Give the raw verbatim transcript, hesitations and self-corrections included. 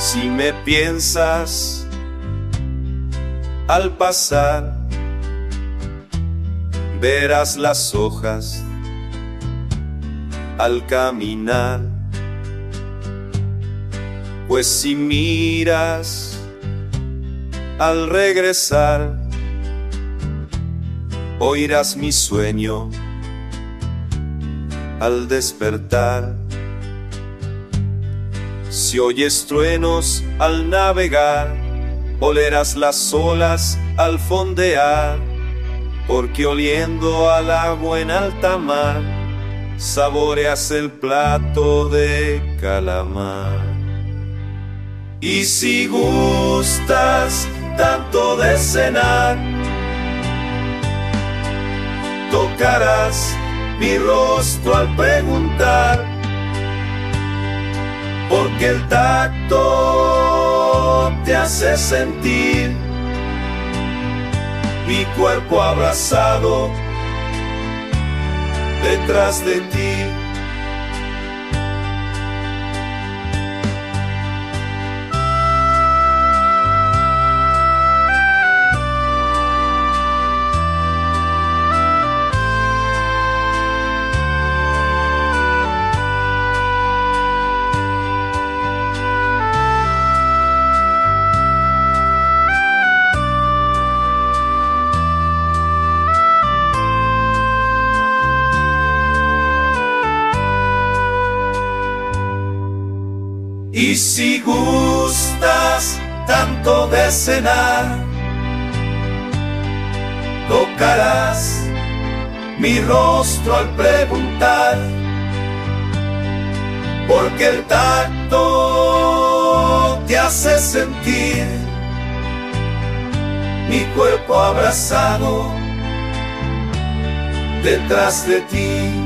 Si me piensas al pasar, verás las hojas al caminar. Pues si miras al regresar, oirás mi sueño al despertar. Si oyes truenos al navegar, olerás las olas al fondear, porque oliendo al agua en alta mar, saboreas el plato de calamar. Y si gustas tanto de cenar, tocarás mi rostro al preguntar, porque el tacto te hace sentir mi cuerpo abrazado detrás de ti. Y si gustas tanto de cenar, tocarás mi rostro al preguntar, porque el tacto te hace sentir mi cuerpo abrazado detrás de ti.